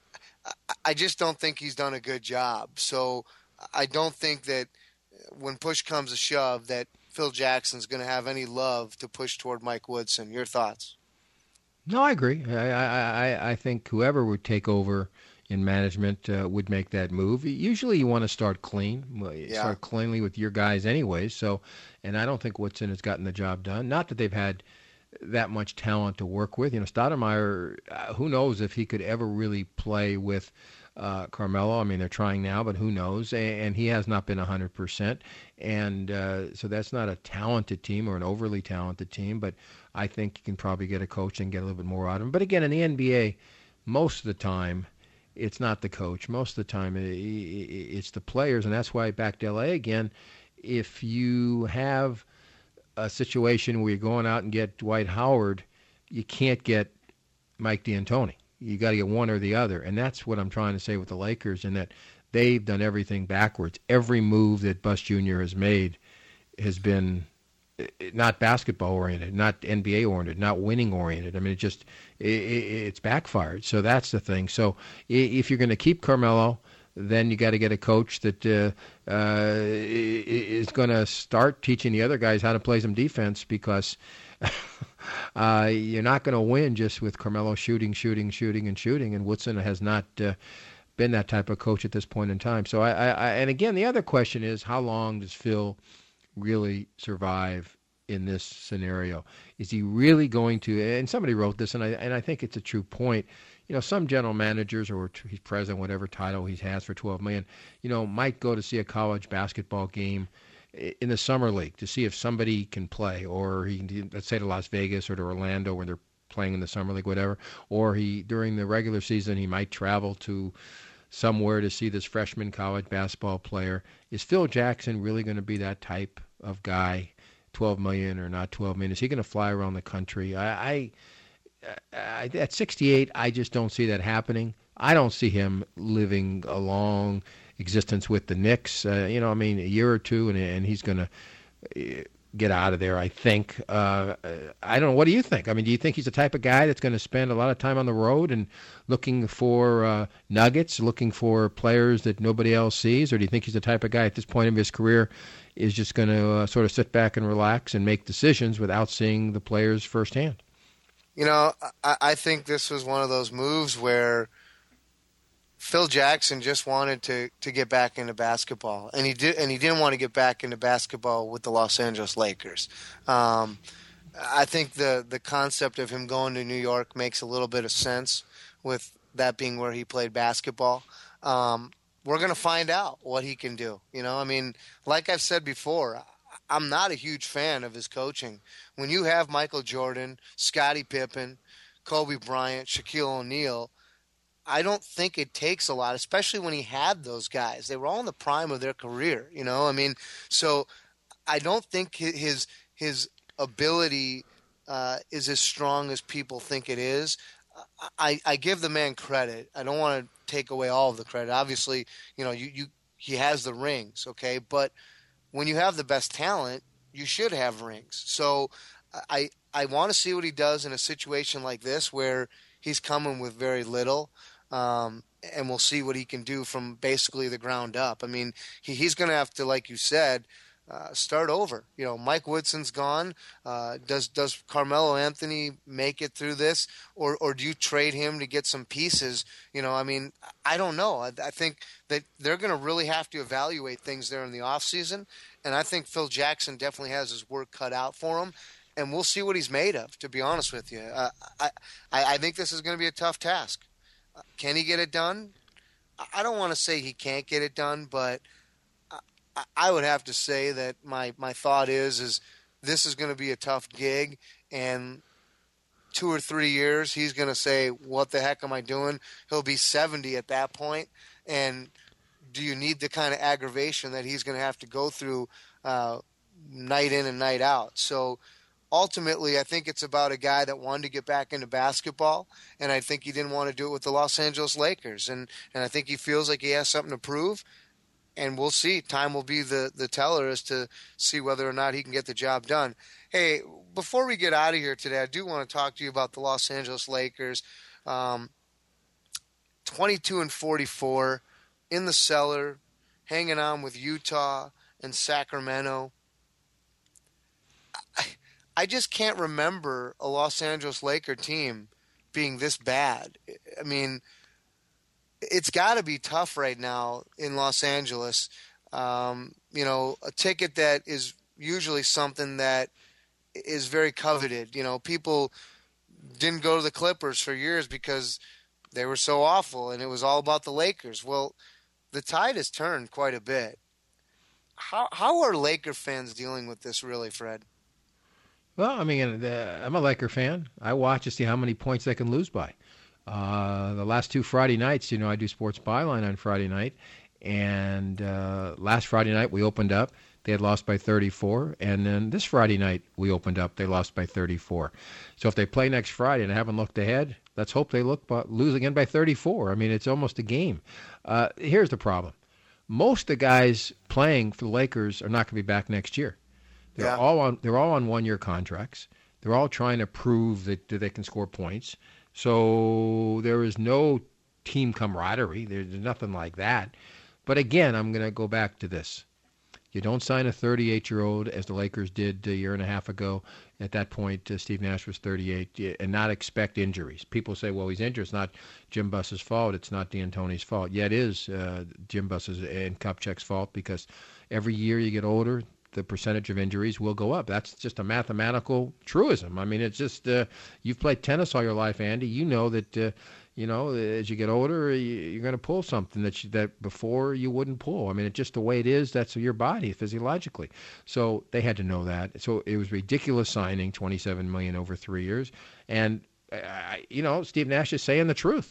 Speaker 6: I just don't think he's done a good job. So I don't think that when push comes to shove that Phil Jackson's going to have any love to push toward Mike Woodson. Your thoughts?
Speaker 7: No, I agree. I I, I think whoever would take over in management uh, would make that move. Usually you want to start clean,
Speaker 6: Yeah.
Speaker 7: start cleanly with your guys anyway. So, and I don't think Woodson has gotten the job done. Not that they've had that much talent to work with. You know, Stoudemire, uh, who knows if he could ever really play with Uh, Carmelo. I mean, they're trying now, but who knows? And, and he has not been one hundred percent. And uh, so that's not a talented team or an overly talented team, but I think you can probably get a coach and get a little bit more out of him. But again, in the N B A, most of the time, it's not the coach. Most of the time, it, it, it's the players, and that's why back to L A again, if you have a situation where you're going out and get Dwight Howard, you can't get Mike D'Antoni. You got to get one or the other, and that's what I'm trying to say with the Lakers, in that they've done everything backwards. Every move that Buss Junior has made has been not basketball-oriented, not N B A-oriented, not winning-oriented. I mean, it just it, it's backfired. So that's the thing. So if you're going to keep Carmelo, then you got to get a coach that uh, uh, is going to start teaching the other guys how to play some defense, because uh, you're not going to win just with Carmelo shooting, shooting, shooting, and shooting. And Woodson has not uh, been that type of coach at this point in time. So I, I, I, and again, the other question is, how long does Phil really survive in this scenario? Is he really going to? And somebody wrote this, and I and I think it's a true point. You know, some general managers, or he's president, whatever title he has for twelve million dollars, you know, might go to see a college basketball game in the summer league to see if somebody can play, or he can, let's say to Las Vegas or to Orlando where they're playing in the summer league, whatever. Or he, during the regular season, he might travel to somewhere to see this freshman college basketball player. Is Phil Jackson really going to be that type of guy twelve million or not twelve million? Is he going to fly around the country? I, I, I at sixty-eight, I just don't see that happening. I don't see him living a long existence with the Knicks. Uh, you know, I mean, a year or two, and and he's going to get out of there, I think. Uh, I don't know. What do you think? I mean, do you think he's the type of guy that's going to spend a lot of time on the road and looking for uh, nuggets, looking for players that nobody else sees? Or do you think he's the type of guy at this point of his career is just going to uh, sort of sit back and relax and make decisions without seeing the players firsthand?
Speaker 6: You know, I, I think this was one of those moves where Phil Jackson just wanted to, to get back into basketball, and he did, and he didn't want to get back into basketball with the Los Angeles Lakers. Um, I think the the concept of him going to New York makes a little bit of sense, with that being where he played basketball. Um, we're going to find out what he can do. You know, I mean, like I've said before, I'm not a huge fan of his coaching. When you have Michael Jordan, Scottie Pippen, Kobe Bryant, Shaquille O'Neal, I don't think it takes a lot, especially when he had those guys. They were all in the prime of their career, you know? I mean, so I don't think his his ability uh, is as strong as people think it is. I, I give the man credit. I don't want to take away all of the credit. Obviously, you know, you, you he has the rings, okay? But when you have the best talent, you should have rings. So I I want to see what he does in a situation like this where he's coming with very little. Um, and we'll see what he can do from basically the ground up. I mean, he, he's going to have to, like you said, uh, start over. You know, Mike Woodson's gone. Uh, does does Carmelo Anthony make it through this, or or do you trade him to get some pieces? You know, I mean, I don't know. I, I think that they're going to really have to evaluate things there in the offseason, and I think Phil Jackson definitely has his work cut out for him. And we'll see what he's made of, to be honest with you. Uh, I, I I think this is going to be a tough task. Can he get it done? I don't want to say he can't get it done, but I, I would have to say that my, my thought is is this is going to be a tough gig, and two or three years he's going to say, what the heck am I doing? He'll be seventy at that point, and do you need the kind of aggravation that he's going to have to go through uh, night in and night out? So ultimately, I think it's about a guy that wanted to get back into basketball, and I think he didn't want to do it with the Los Angeles Lakers. And, and I think he feels like he has something to prove, and we'll see. Time will be the, the teller as to see whether or not he can get the job done. Hey, before we get out of here today, I do want to talk to you about the Los Angeles Lakers. Um, twenty-two and forty-four, in the cellar, hanging on with Utah and Sacramento. I, I just can't remember a Los Angeles Laker team being this bad. I mean, it's got to be tough right now in Los Angeles. Um, you know, a ticket that is usually something that is very coveted. You know, people didn't go to the Clippers for years because they were so awful, and it was all about the Lakers. Well, the tide has turned quite a bit. How how are Laker fans dealing with this, really, Fred?
Speaker 7: Well, I mean, uh, I'm a Laker fan. I watch to see how many points they can lose by. Uh, the last two Friday nights, you know, I do Sports Byline on Friday night, and uh, last Friday night we opened up. They had lost by thirty-four, and then this Friday night we opened up. They lost by thirty-four. So if they play next Friday, and I haven't looked ahead, let's hope they look by, lose again by thirty-four. I mean, it's almost a game. Uh, here's the problem. Most of the guys playing for the Lakers are not going to be back next year. They're yeah. all on. They're all on one-year contracts. They're all trying to prove that, that they can score points. So there is no team camaraderie. There's nothing like that. But again, I'm going to go back to this. You don't sign a thirty-eight-year-old, as the Lakers did a year and a half ago. At that point, uh, Steve Nash was thirty-eight, and not expect injuries. People say, well, he's injured. It's not Jim Buss's fault. It's not D'Antoni's fault. Yeah, it is uh, Jim Buss's and Kupchak's fault, because every year you get older, the percentage of injuries will go up. That's just a mathematical truism. I mean, it's just, uh, you've played tennis all your life, Andy. You know that, uh, you know, as you get older, you're going to pull something that you, that before you wouldn't pull. I mean, it's just the way it is. That's your body physiologically. So they had to know that. So it was ridiculous signing twenty-seven million dollars over three years. And, uh, you know, Steve Nash is saying the truth.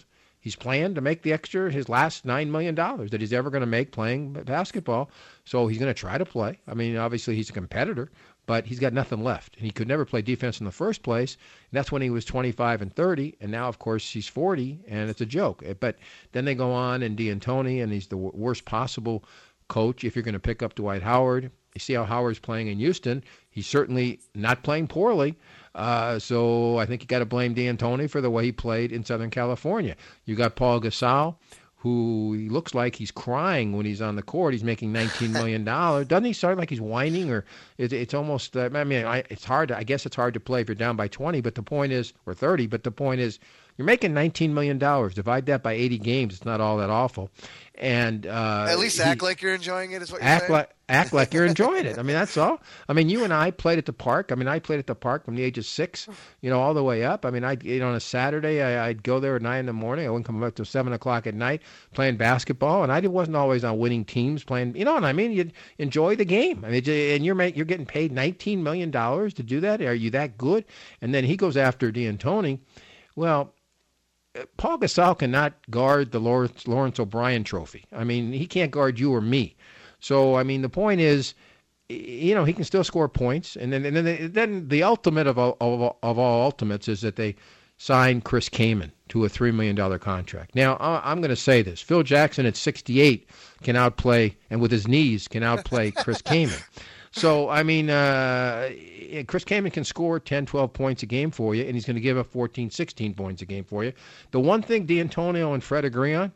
Speaker 7: He's playing to make the extra, his last nine million dollars that he's ever going to make playing basketball. So he's going to try to play. I mean, obviously he's a competitor, but he's got nothing left. And he could never play defense in the first place. And that's when he was twenty-five and thirty. And now, of course, he's forty, and it's a joke. But then they go on, and D'Antoni, and he's the worst possible coach if you're going to pick up Dwight Howard. You see how Howard's playing in Houston. He's certainly not playing poorly. Uh, so I think you got to blame D'Antoni for the way he played in Southern California. You got Paul Gasol, who he looks like he's crying when he's on the court. He's making nineteen million dollars. Doesn't he start like he's whining? Or it, it's almost, uh, I mean, I, it's hard. To, I guess it's hard to play if you're down by twenty, but the point is, or thirty, but the point is, you're making nineteen million dollars. Divide that by eighty games. It's not all that awful. And uh,
Speaker 6: At least
Speaker 7: he,
Speaker 6: act like you're enjoying it is what you're
Speaker 7: act
Speaker 6: saying?
Speaker 7: like Act like you're enjoying it. I mean, that's all. I mean, you and I played at the park. I mean, I played at the park from the age of six, you know, all the way up. I mean, I you know, on a Saturday, I, I'd go there at nine in the morning. I wouldn't come up till seven o'clock at night playing basketball, and I wasn't always on winning teams playing. You know what I mean? You'd enjoy the game. I mean, and you're you're getting paid nineteen million dollars to do that. Are you that good? And then he goes after D'Antoni. Well, Paul Gasol cannot guard the Lawrence, Lawrence O'Brien Trophy. I mean, he can't guard you or me. So, I mean, the point is, you know, he can still score points. And then and then, they, then the ultimate of all, of, of all ultimates is that they signed Chris Kaman to a three million dollars contract. Now, I'm going to say this. Phil Jackson at sixty-eight can outplay, and with his knees, can outplay Chris Kaman. So, I mean, uh, Chris Kaman can score ten, twelve points a game for you, and he's going to give up fourteen, sixteen points a game for you. The one thing D'Antonio and Fred agree on,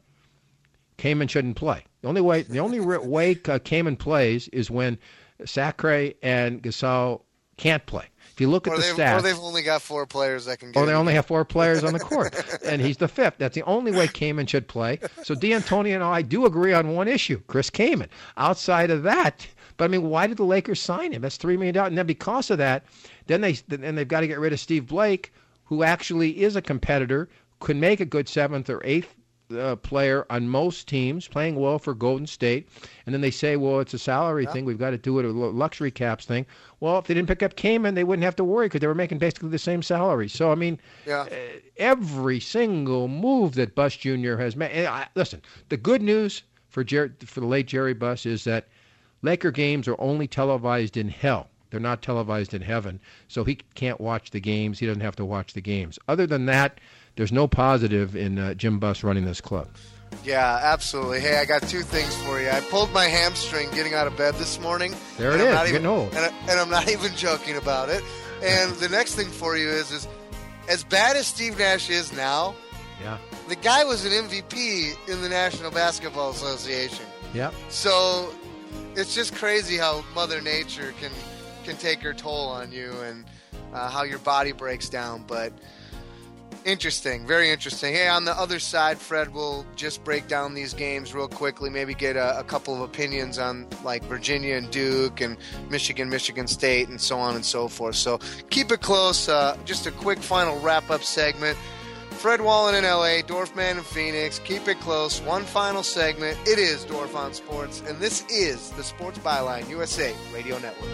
Speaker 7: Kaman shouldn't play. The only way the only way uh, Kaman plays is when Sacre and Gasol can't play. If you look at
Speaker 6: or
Speaker 7: the
Speaker 6: they've,
Speaker 7: stats,
Speaker 6: or they've only got four players that can get
Speaker 7: or they only have four players on the court, and he's the fifth. That's the only way Kaman should play. So D'Antonio and I do agree on one issue, Chris Kaman. Outside of that, but I mean, why did the Lakers sign him? That's three million dollars. And then because of that, then they then they've got to get rid of Steve Blake, who actually is a competitor, could make a good seventh or eighth uh, player on most teams, playing well for Golden State. And then they say, well, it's a salary yeah. thing. We've got to do it, a luxury caps thing. Well, if they didn't pick up Kaman, they wouldn't have to worry because they were making basically the same salary. So, I mean,
Speaker 6: yeah.
Speaker 7: uh, every single move that Buss Junior has made. And I, listen, the good news for Jer- for the late Jerry Buss is that Laker games are only televised in hell. They're not televised in heaven. So he can't watch the games. He doesn't have to watch the games. Other than that, there's no positive in uh, Jim Buss running this club.
Speaker 6: Yeah, absolutely. Hey, I got two things for you. I pulled my hamstring getting out of bed this morning.
Speaker 7: There it
Speaker 6: is.
Speaker 7: You're
Speaker 6: even,
Speaker 7: getting old.
Speaker 6: And, I, and I'm not even joking about it. And the next thing for you is, is as bad as Steve Nash is now,
Speaker 7: yeah,
Speaker 6: the guy was an M V P in the National Basketball Association.
Speaker 7: Yep.
Speaker 6: So it's just crazy how Mother Nature can can take her toll on you and uh, how your body breaks down. But interesting, very interesting. Hey, on the other side, Fred will just break down these games real quickly, maybe get a, a couple of opinions on like Virginia and Duke and Michigan, Michigan State, and so on and so forth. So keep it close. Uh, just a quick final wrap-up segment. Fred Wallen in L A, Dorfman in Phoenix. Keep it close. One final segment. It is Dorf on Sports, and this is the Sports Byline U S A Radio Network.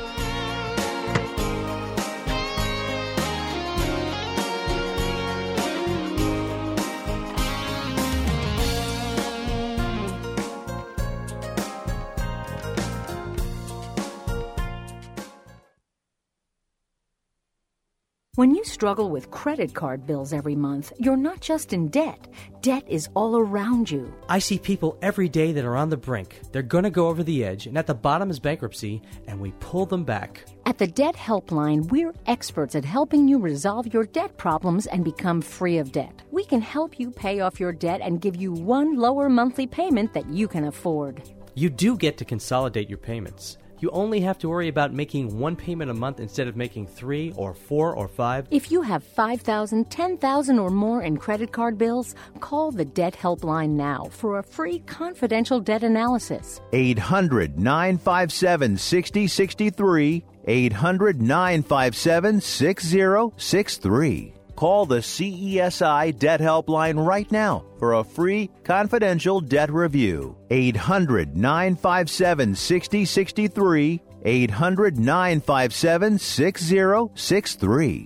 Speaker 19: When you struggle with credit card bills every month, you're not just in debt. Debt is all around you.
Speaker 20: I see people every day that are on the brink. They're going to go over the edge, and at the bottom is bankruptcy, and we pull them back.
Speaker 19: At the Debt Helpline, we're experts at helping you resolve your debt problems and become free of debt. We can help you pay off your debt and give you one lower monthly payment that you can afford.
Speaker 20: You do get to consolidate your payments. You only have to worry about making one payment a month instead of making three or four or five.
Speaker 19: If you have five thousand dollars, ten thousand dollars or more in credit card bills, call the Debt Helpline now for a free confidential debt analysis.
Speaker 8: eight hundred, nine five seven, six zero six three. eight hundred, nine five seven, six zero six three. Call the C E S I Debt Helpline right now for a free confidential debt review. eight hundred, nine five seven, six zero six three. eight hundred, nine five seven, six zero six three.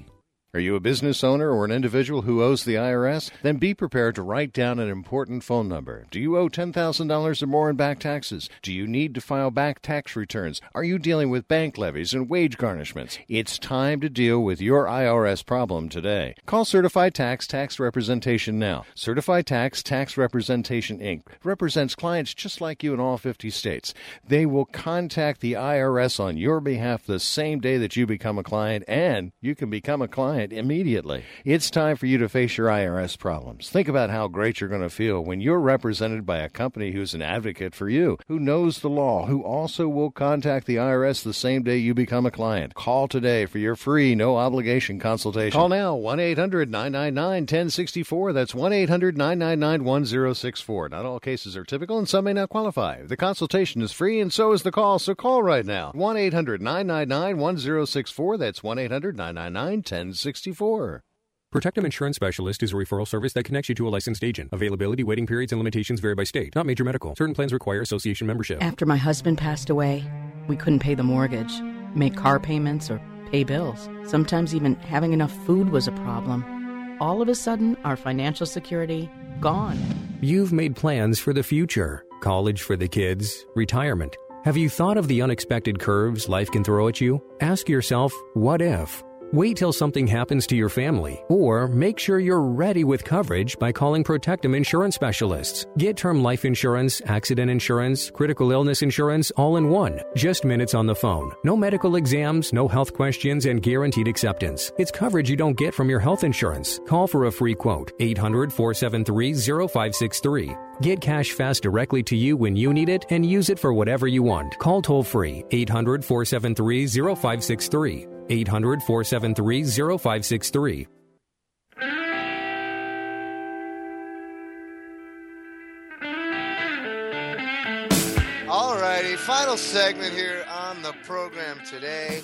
Speaker 9: Are you a business owner or an individual who owes the I R S? Then be prepared to write down an important phone number. Do you owe ten thousand dollars or more in back taxes? Do you need to file back tax returns? Are you dealing with bank levies and wage garnishments? It's time to deal with your I R S problem today. Call Certified Tax Tax Representation now. Certified Tax Tax Representation, Incorporated represents clients just like you in all fifty states. They will contact the I R S on your behalf the same day that you become a client, and you can become a client immediately. It's time for you to face your I R S problems. Think about how great you're going to feel when you're represented by a company who's an advocate for you, who knows the law, who also will contact the I R S the same day you become a client. Call today for your free, no-obligation consultation. Call now, one eight hundred nine nine nine one zero six four. That's one eight hundred nine nine nine one zero six four. Not all cases are typical, and some may not qualify. The consultation is free, and so is the call, so call right now. one eight hundred nine nine nine one zero six four. That's one eight hundred nine nine nine one zero six four.
Speaker 21: Protectum Insurance Specialist is a referral service that connects you to a licensed agent. Availability, waiting periods, and limitations vary by state. Not major medical. Certain plans require association membership.
Speaker 22: After my husband passed away, we couldn't pay the mortgage, make car payments, or pay bills. Sometimes even having enough food was a problem. All of a sudden, our financial security, gone.
Speaker 21: You've made plans for the future. College for the kids, retirement. Have you thought of the unexpected curves life can throw at you? Ask yourself, what if? Wait till something happens to your family, or make sure you're ready with coverage by calling Protectum Insurance Specialists. Get term life insurance, accident insurance, critical illness insurance all in one. Just minutes on the phone. No medical exams, no health questions, and guaranteed acceptance. It's coverage you don't get from your health insurance. Call for a free quote. eight hundred four seven three zero five six three. Get cash fast directly to you when you need it and use it for whatever you want. Call toll free. eight hundred four seven three zero five six three. eight hundred four seven three zero five six three.
Speaker 6: All righty, final segment here on the program today.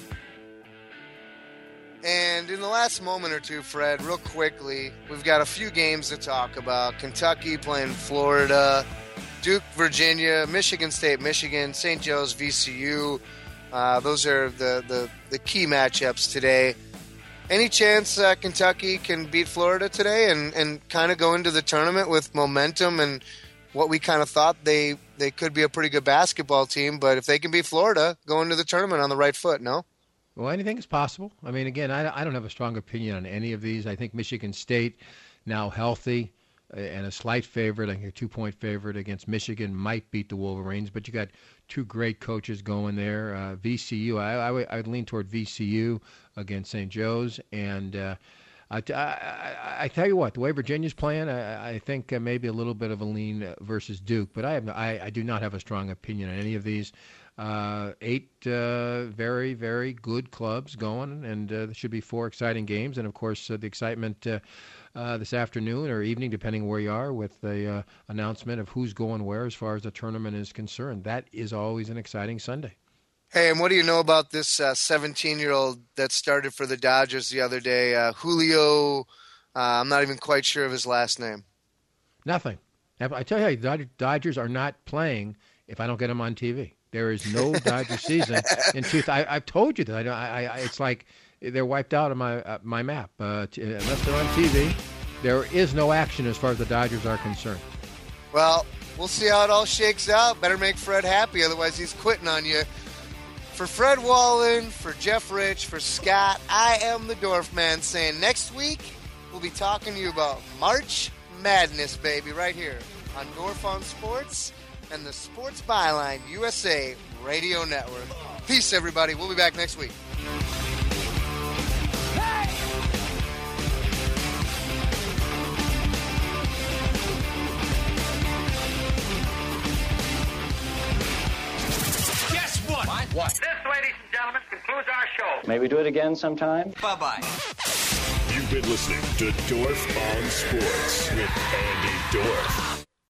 Speaker 6: And in the last moment or two, Fred, real quickly, we've got a few games to talk about. Kentucky playing Florida, Duke, Virginia, Michigan State, Michigan, Saint Joe's, V C U. Uh, those are the, the, the key matchups today. Any chance uh, Kentucky can beat Florida today and, and kind of go into the tournament with momentum and what we kind of thought they, they could be a pretty good basketball team, but if they can beat Florida, go into the tournament on the right foot, no?
Speaker 7: Well, anything is possible. I mean, again, I, I don't have a strong opinion on any of these. I think Michigan State, now healthy and a slight favorite, I think a two-point favorite against Michigan, might beat the Wolverines, but you got two great coaches going there. Uh, V C U, I, I, would, I would lean toward V C U against Saint Joe's. And uh, I, I, I tell you what, the way Virginia's playing, I, I think uh, maybe a little bit of a lean versus Duke, but I, have, I, I do not have a strong opinion on any of these. Uh, eight uh, very, very good clubs going, and uh, there should be four exciting games. And, of course, uh, the excitement uh, uh, this afternoon or evening, depending where you are, with the uh, announcement of who's going where as far as the tournament is concerned. That is always an exciting Sunday.
Speaker 6: Hey, and what do you know about this uh, seventeen-year-old that started for the Dodgers the other day? Uh, Julio, uh, I'm not even quite sure of his last name.
Speaker 7: Nothing. I tell you, the Dodgers are not playing if I don't get them on T V. There is no Dodger season in two. I, I've told you that. I, I, I, it's like they're wiped out of my uh, my map. Uh, t- unless they're on T V, there is no action as far as the Dodgers are concerned.
Speaker 6: Well, we'll see how it all shakes out. Better make Fred happy, otherwise he's quitting on you. For Fred Wallen, for Jeff Rich, for Scott, I am the Dorf Man saying next week we'll be talking to you about March Madness, baby, right here on Dorf on Sports and the Sports Byline U S A Radio Network. Peace, everybody. We'll be back next week. Hey!
Speaker 2: Guess what? What? What? This, ladies and gentlemen, concludes our show.
Speaker 23: May we do it again sometime?
Speaker 2: Bye-bye.
Speaker 5: You've been listening to Dorf on Sports with Andy Dorf.